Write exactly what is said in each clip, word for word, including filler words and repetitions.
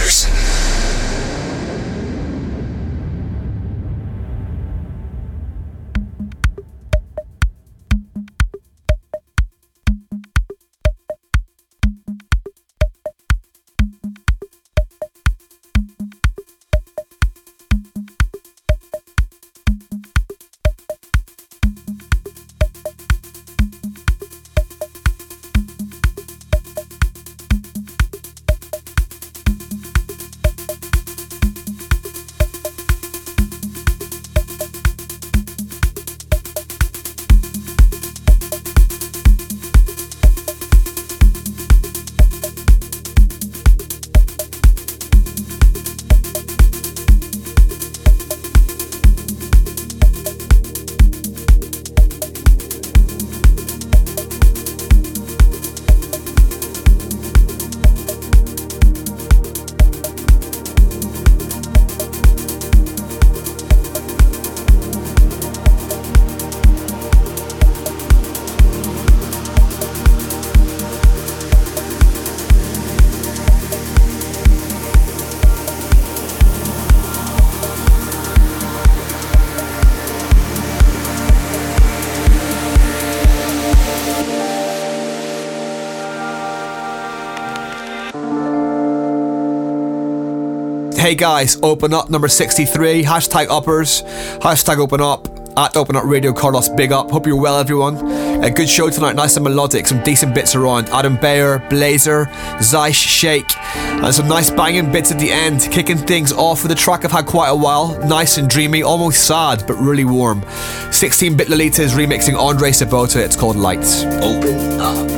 Uppers. Hey guys, open up number sixty-three, hashtag uppers, hashtag open up, at Open Up Radio, Carlos, big up. Hope you're well, everyone. A good show tonight, nice and melodic, some decent bits around. Adam Bayer, Blazer, Zeish, Shake, and some nice banging bits at the end, kicking things off with a track I've had quite a while. Nice and dreamy, almost sad, but really warm. sixteen-bit Lolita is remixing Andre Sabota, it's called Lights. Open up.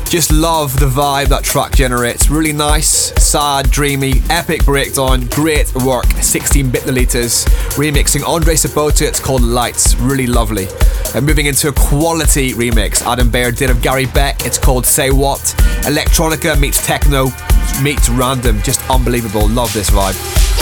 Just love the vibe that track generates. Really nice, sad, dreamy, epic breakdown. Great work. sixteen bit Lolitas remixing Andre Sabota. It's called Lights. Really lovely. And moving into a quality remix Adam Beyer did of Gary Beck. It's called Say What. Electronica meets techno meets random. Just unbelievable. Love this vibe.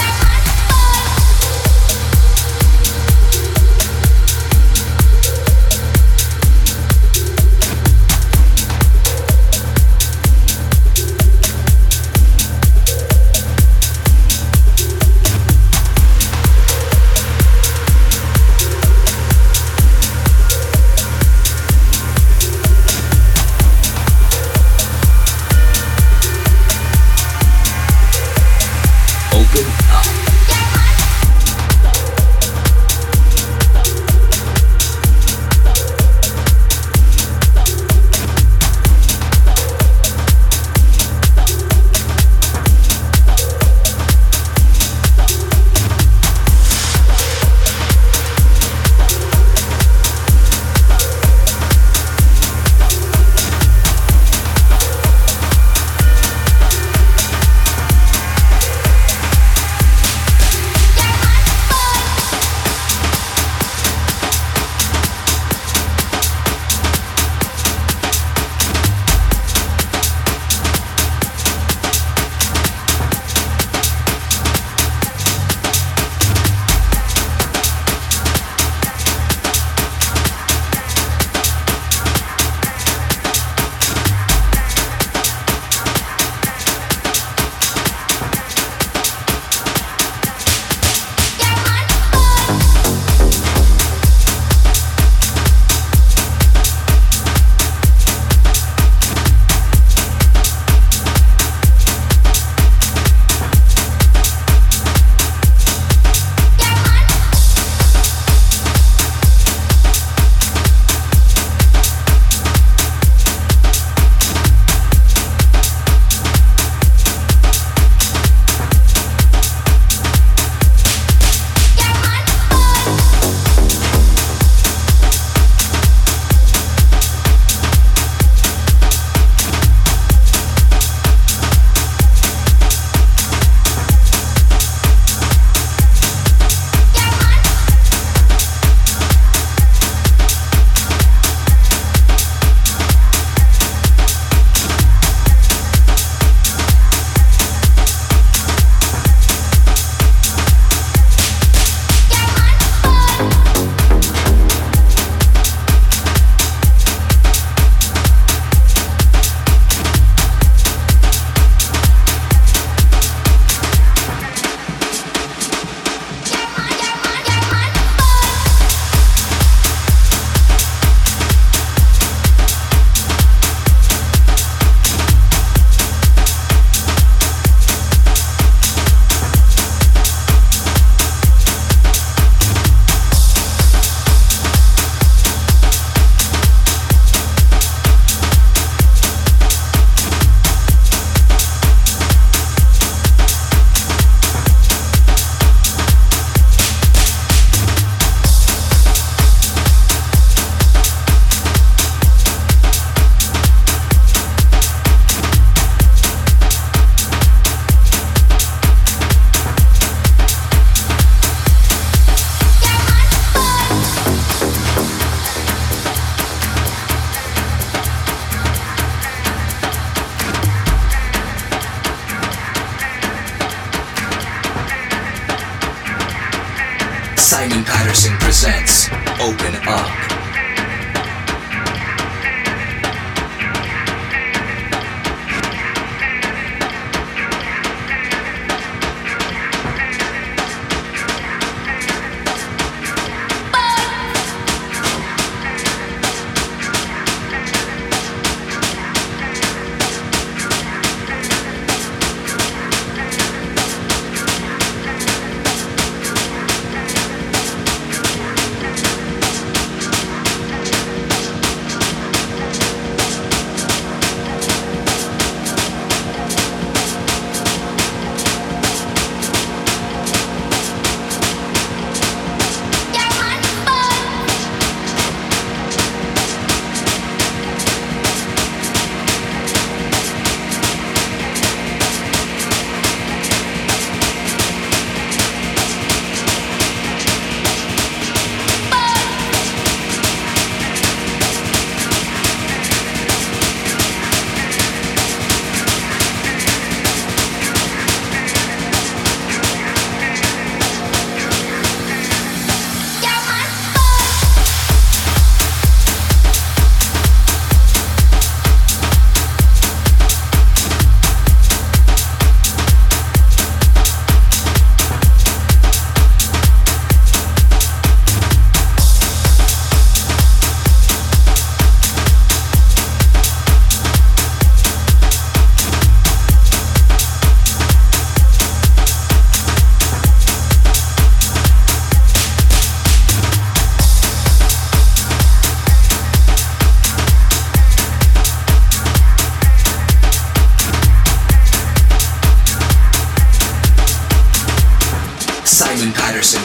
Simon Patterson presents Open Up.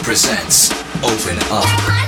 presents Open Up.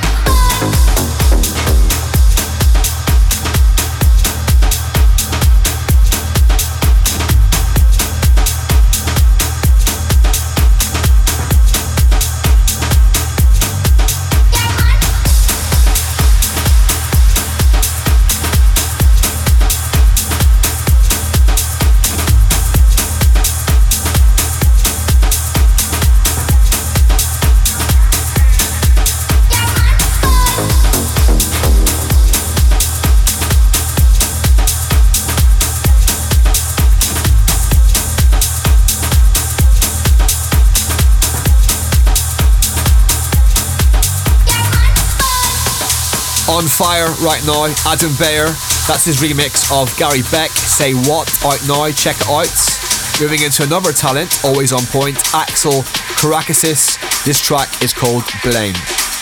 On fire right now, Adam Beyer. That's his remix of Gary Beck, Say What, out now, check it out. Moving into another talent, always on point, Axel Karakasis. This track is called Blame.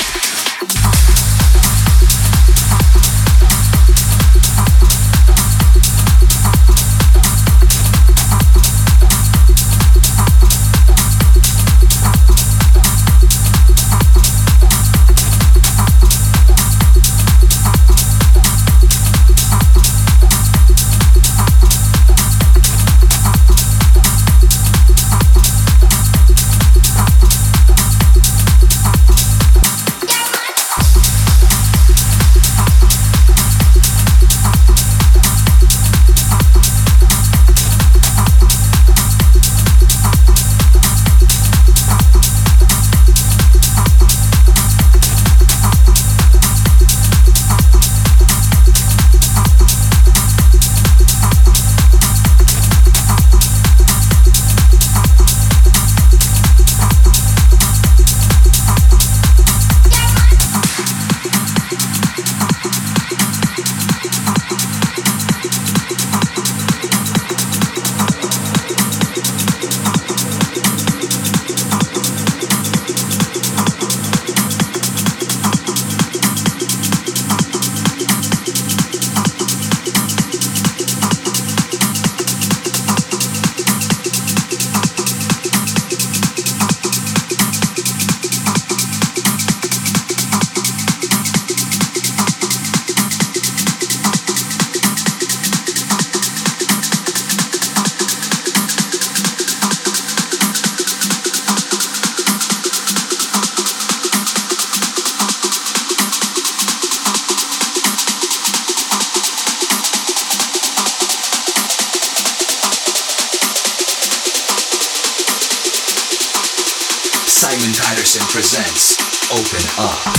Simon Patterson presents Open Up.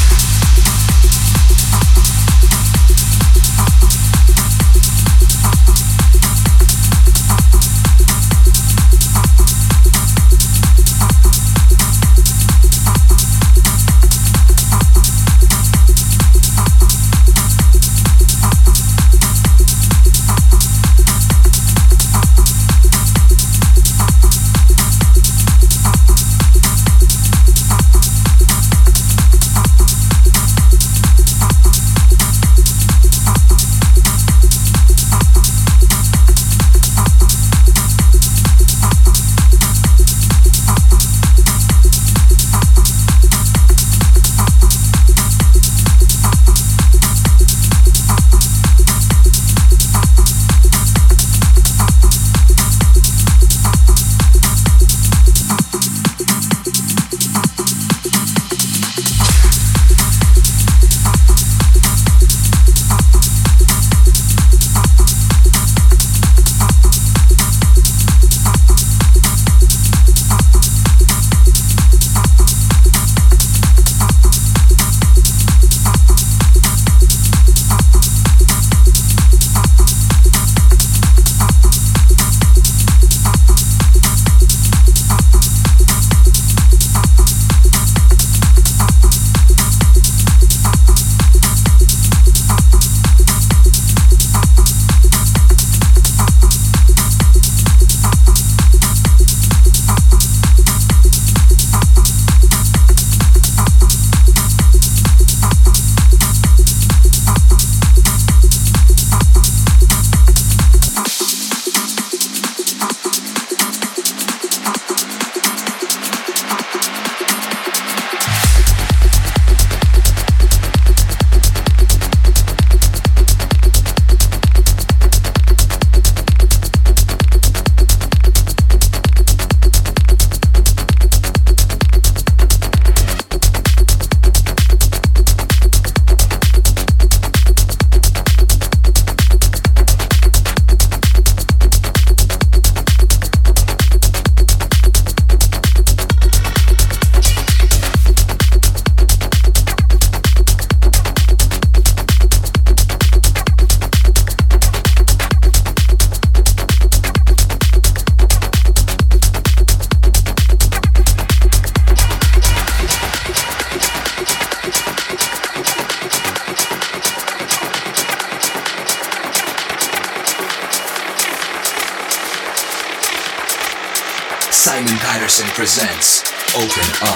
Simon Patterson presents Open Up.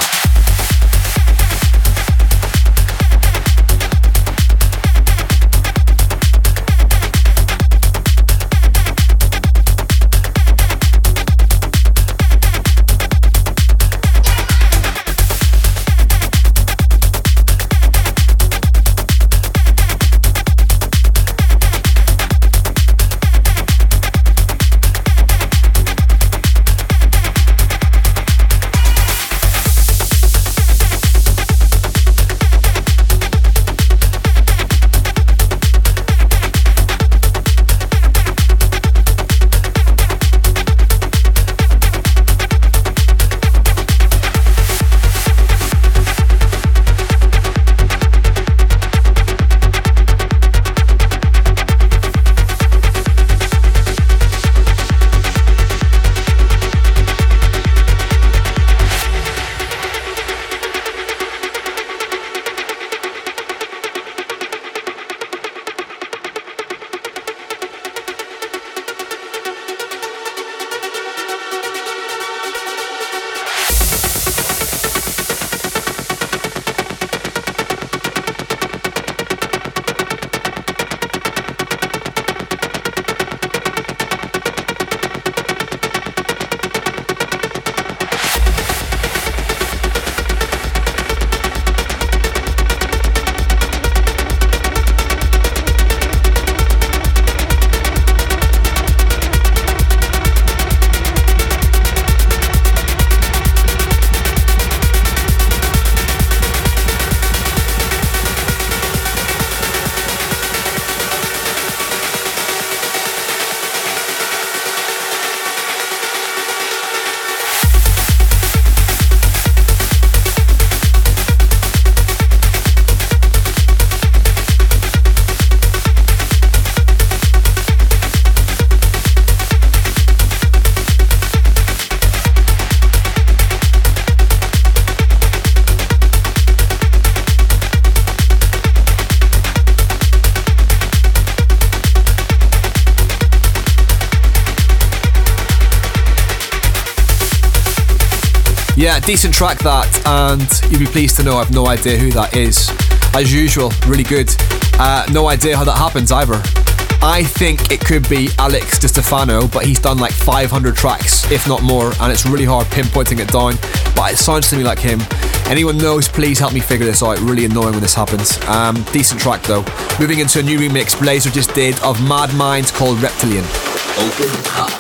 Yeah, decent track that, and you'll be pleased to know I've no idea who that is. As usual, really good. Uh, no idea how that happens either. I think it could be Alex Di Stefano, but he's done like five hundred tracks, if not more, and it's really hard pinpointing it down, but it sounds to me like him. Anyone knows, please help me figure this out. Really annoying when this happens. Um, decent track though. Moving into a new remix Blazer just did of Mad Minds called Reptilian. Open Up.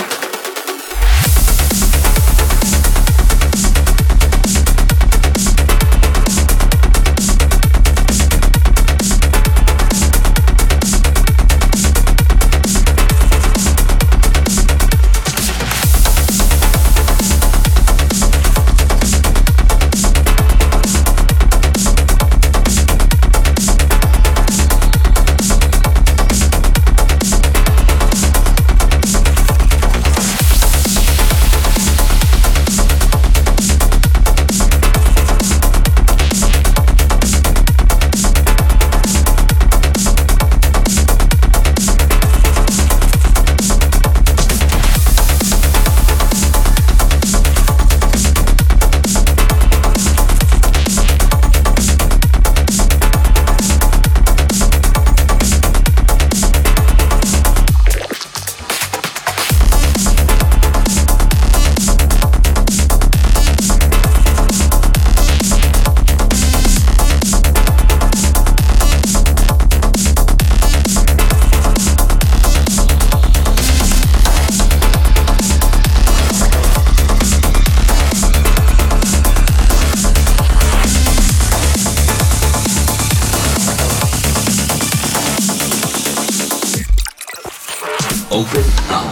Open Up.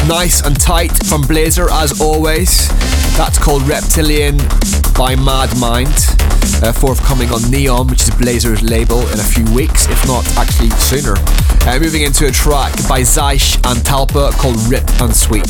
Nice and Tight from Blazer, as always. That's called Reptilian by Mad Mind. Uh, forthcoming on Neon, which is Blazer's label, in a few weeks, if not actually sooner. Uh, moving into a track by Zeish and Talpa called Rip and Sweet.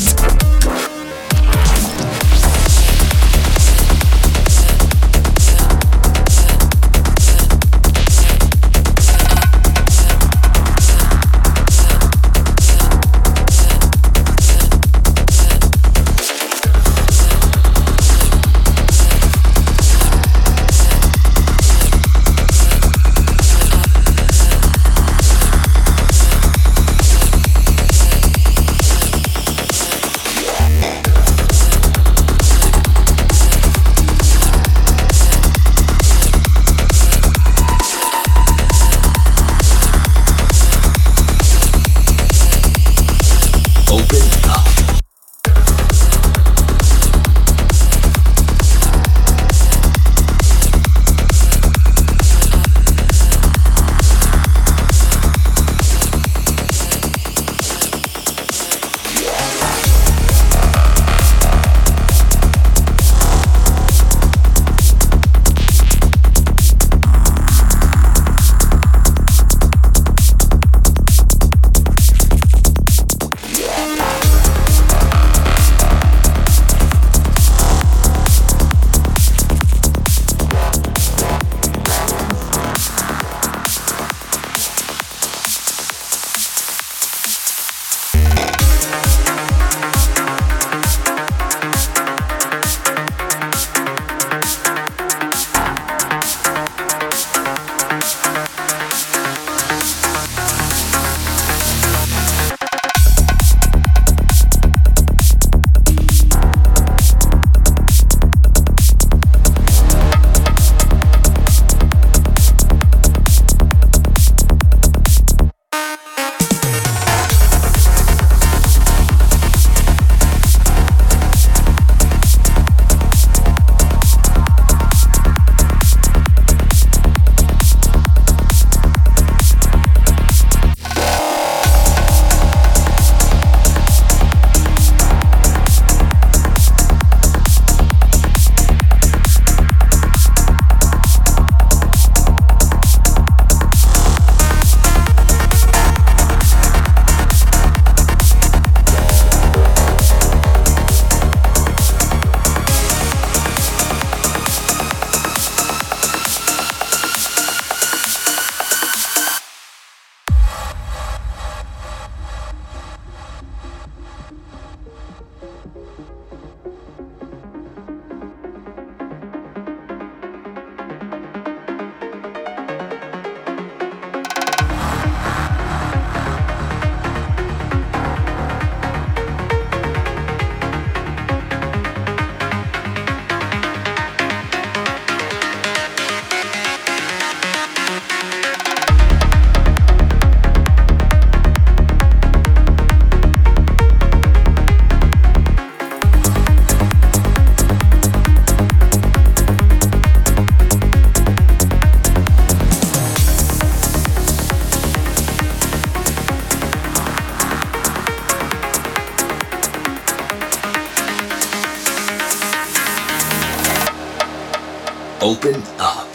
Open up.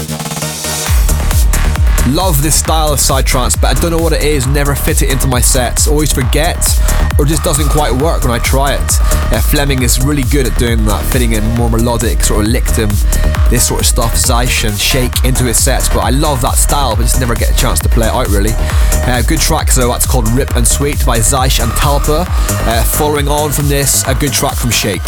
Love this style of psytrance, but I don't know what it is, never fit it into my sets, always forget, or just doesn't quite work when I try it. Uh, Fleming is really good at doing that, fitting in more melodic, sort of lictum, this sort of stuff, Zeish and Shake into his sets, but I love that style, but just never get a chance to play it out really. Uh, good track though, that's called Rip and Sweet by Zeish and Talpa. Uh, following on from this, a good track from Shake.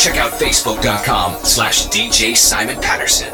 check out facebook.com slash DJ Simon Patterson.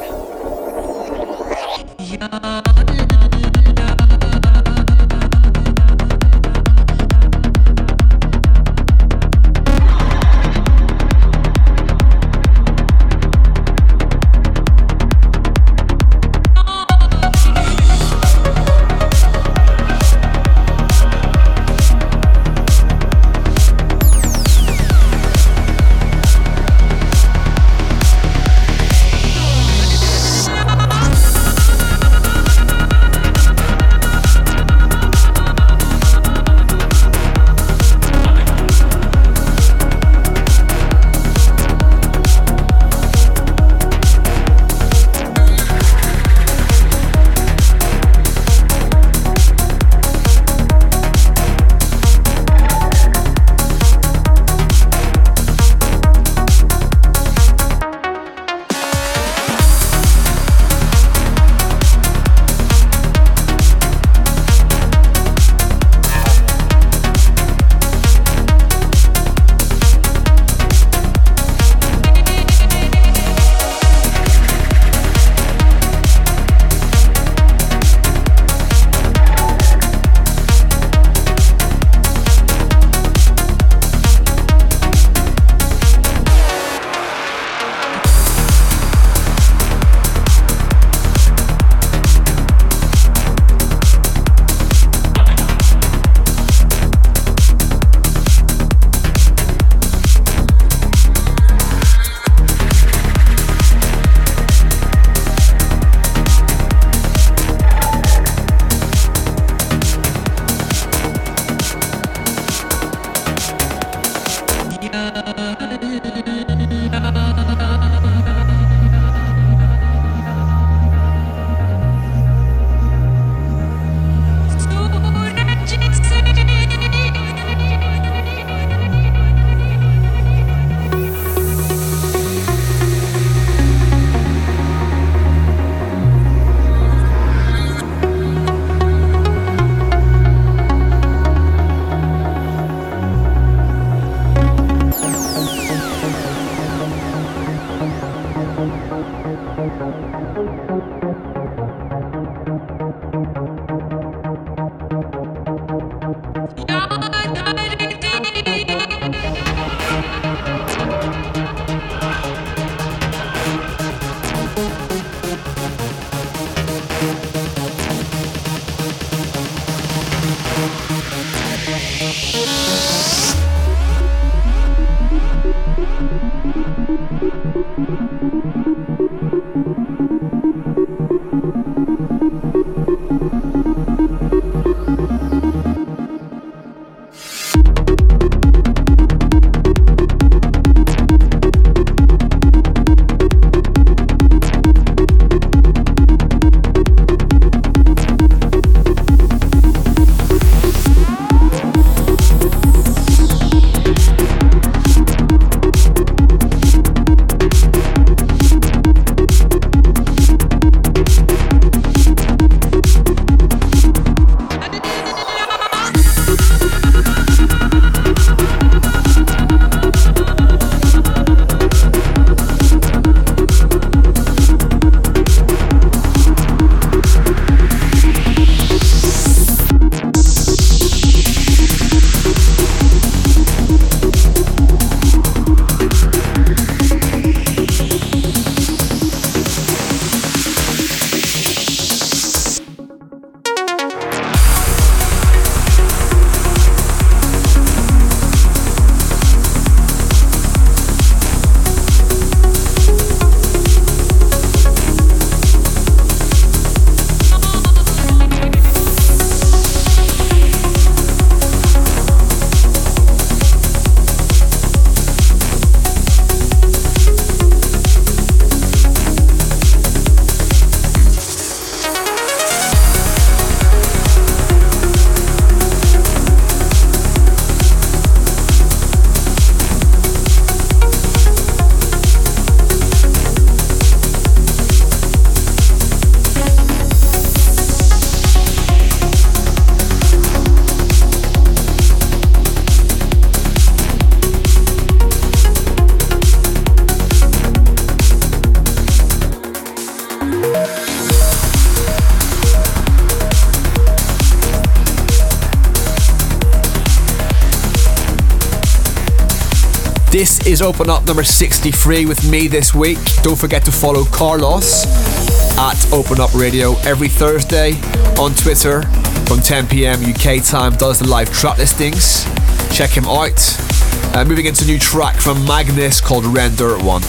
This is Open Up number sixty-three with me this week. Don't forget to follow Carlos at Open Up Radio every Thursday on Twitter from ten p.m. U K time. Does the live track listings. Check him out. Uh, moving into a new track from Magnus called Render One.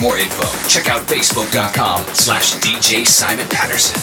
more info, check out facebook.com slash DJ Simon Patterson.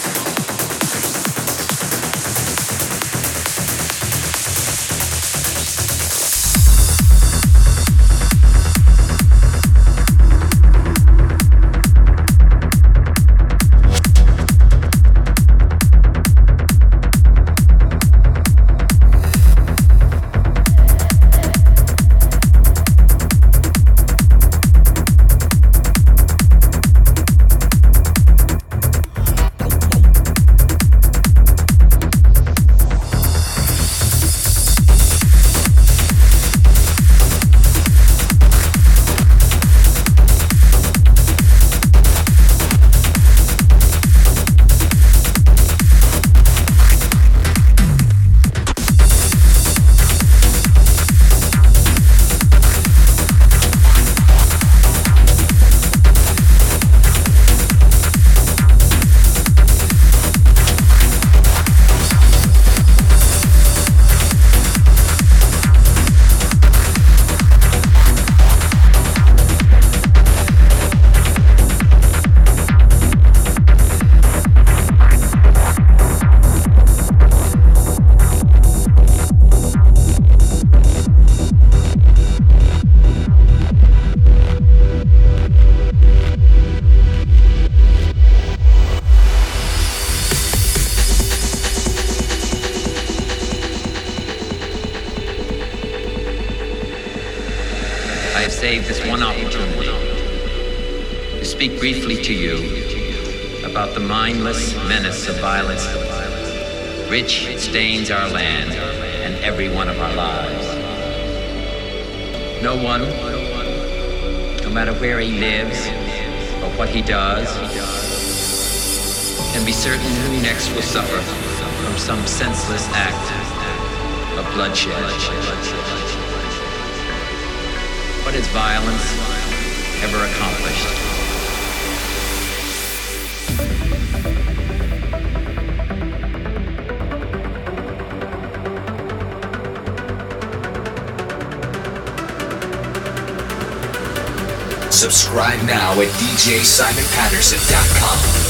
Save this one opportunity to speak briefly to you about the mindless menace of violence which stains our land and every one of our lives. No one, no matter where he lives or what he does, can be certain who next will suffer from some senseless act of bloodshed. What has violence ever accomplished? Subscribe now at D J Simon Patterson dot com.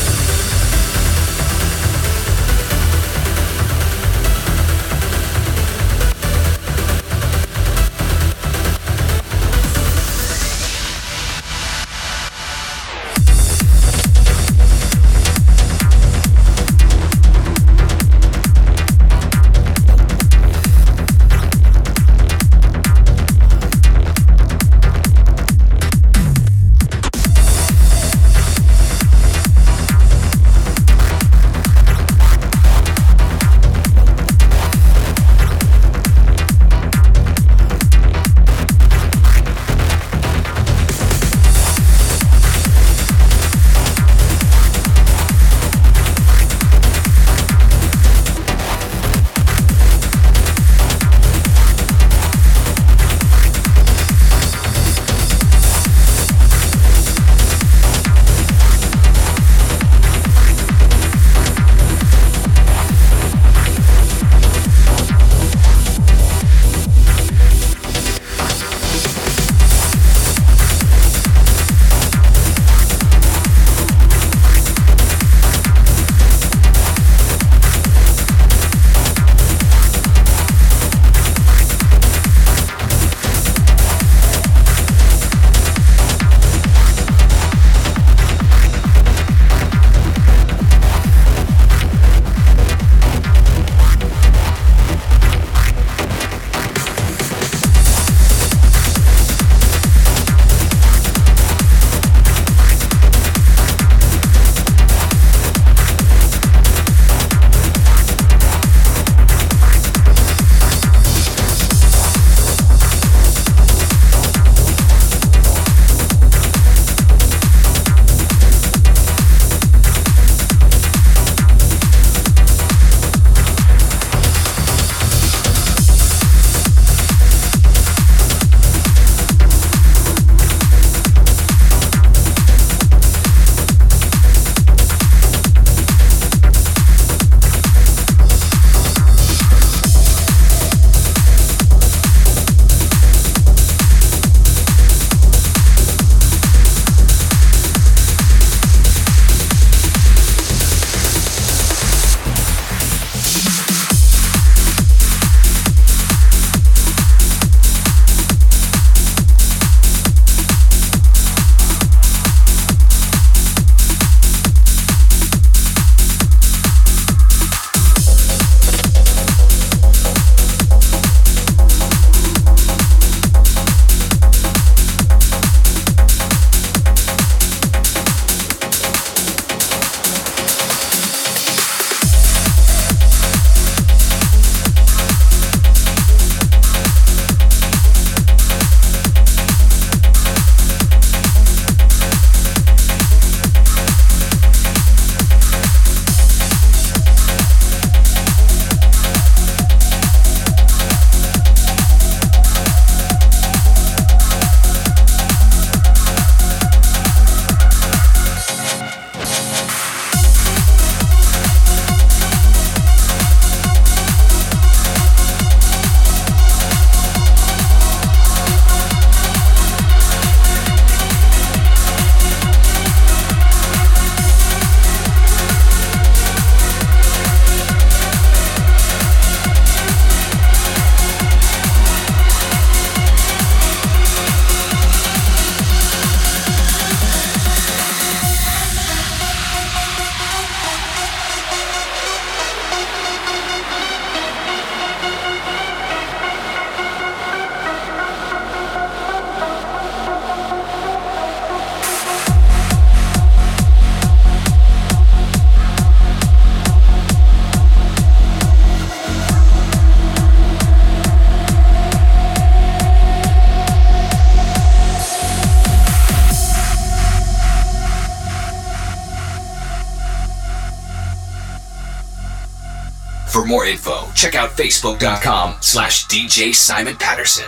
For more info, check out facebook.com slash DJ Simon Patterson.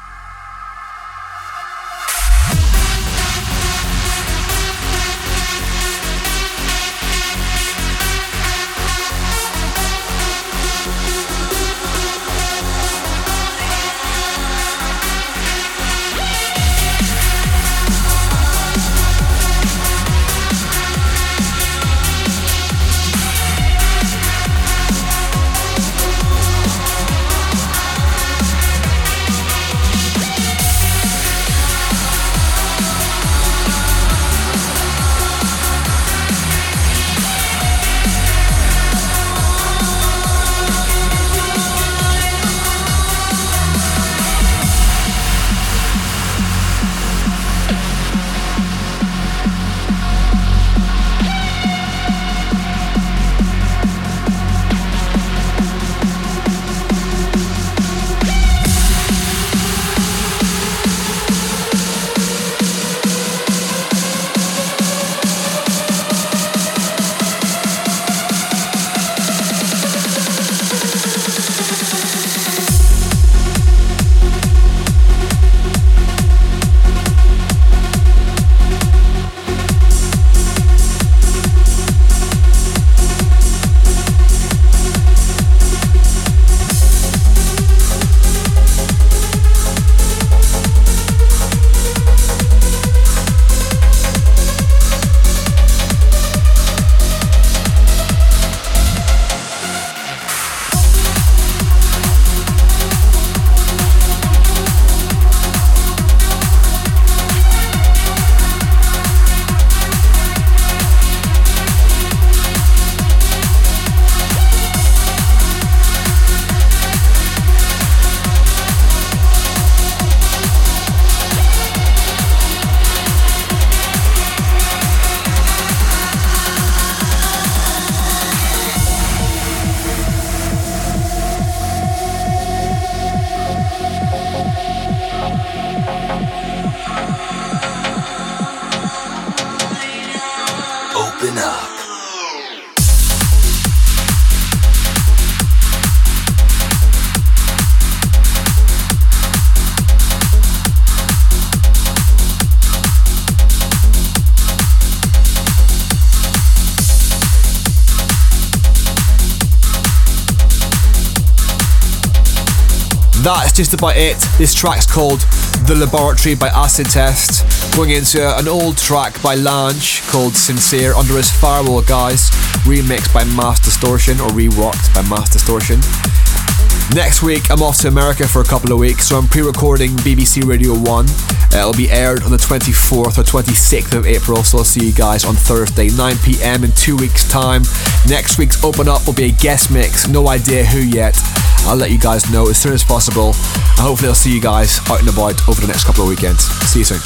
That's just about it. This track's called The Laboratory by Acid Test. Going into an old track by Lange called Sincere under his Firewall Guys, remixed by Mass Distortion, or reworked by Mass Distortion. Next week I'm off to America for a couple of weeks, so I'm pre-recording B B C Radio one. Uh, it'll be aired on the twenty-fourth or twenty-sixth of April, so I'll see you guys on Thursday, nine p.m. in two weeks' time. Next week's Open Up will be a guest mix, no idea who yet. I'll let you guys know as soon as possible, and hopefully I'll see you guys out and about over the next couple of weekends. See you soon.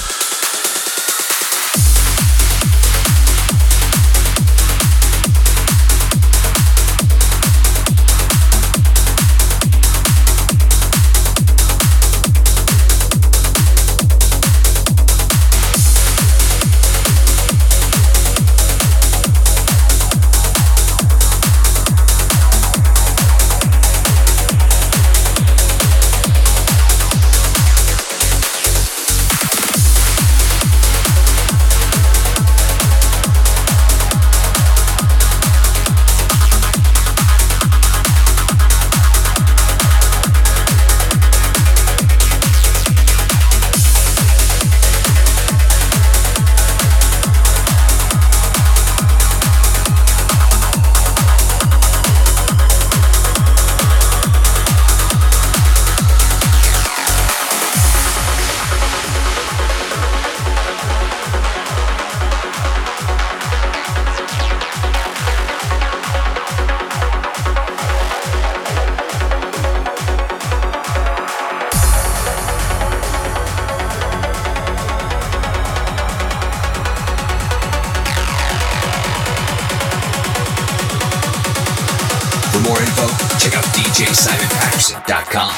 For more info, check out D J Simon Patterson dot com.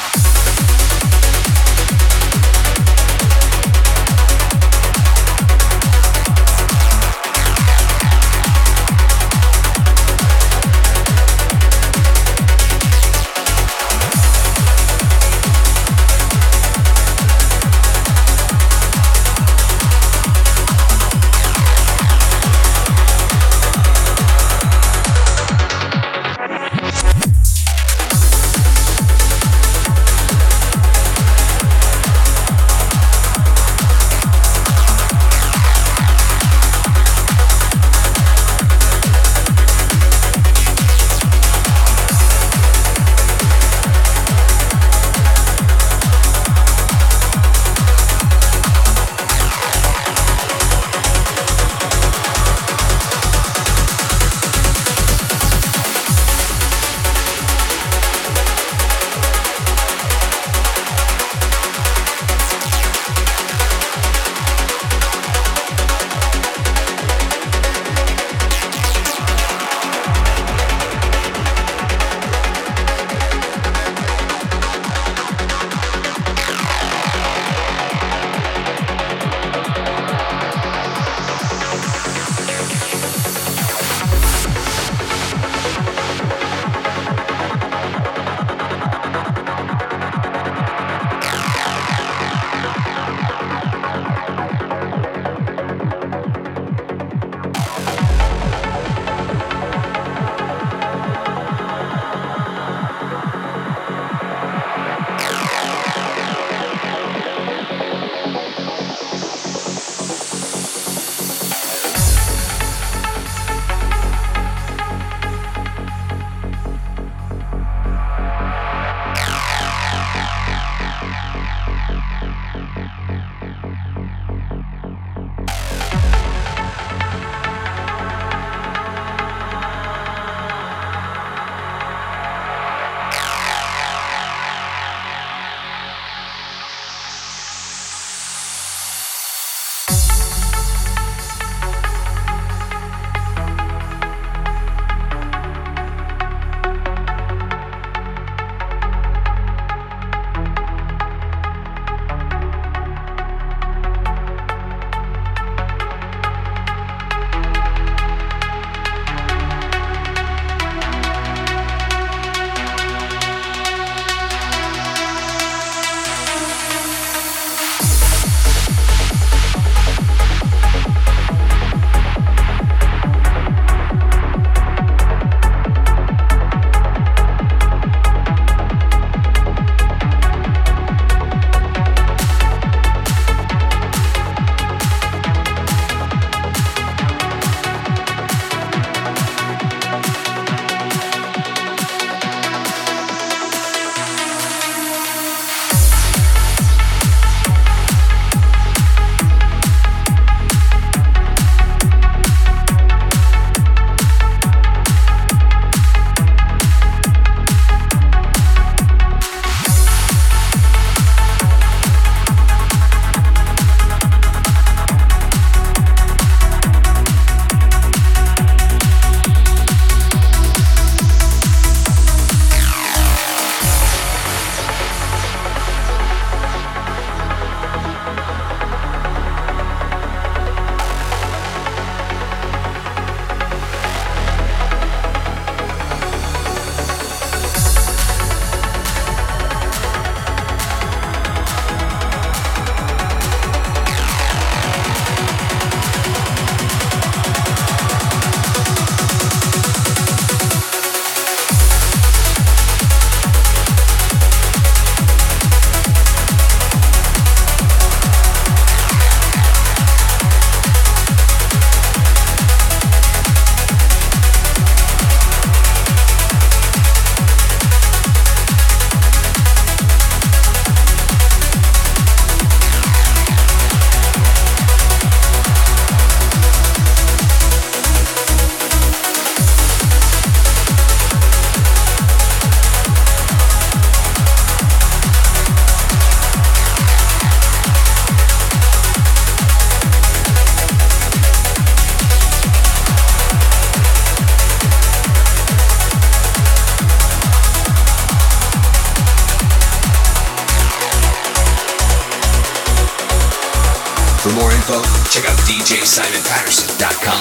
info, check out D J Simon Patterson dot com.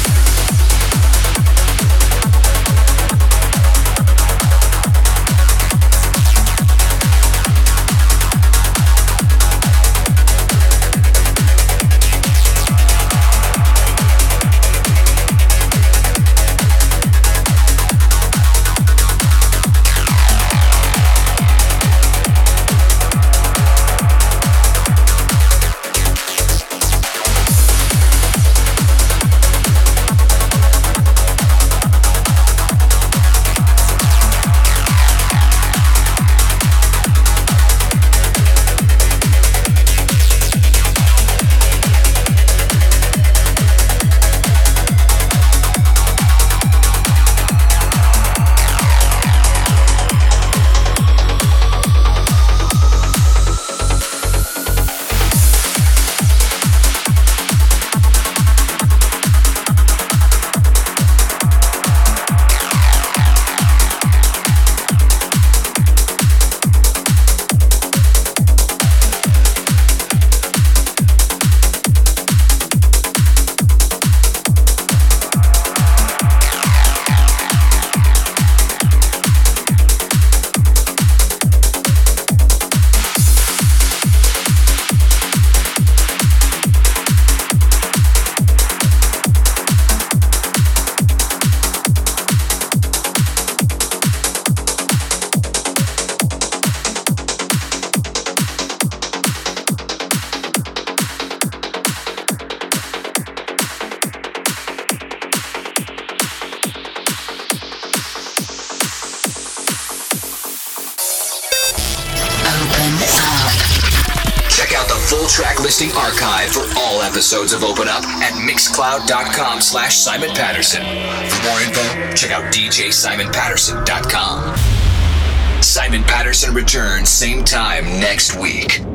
Track listing archive for all episodes of Open Up at mixcloud.com slash Simon Patterson. For more info, check out D J Simon Patterson dot com. Simon Patterson returns same time next week.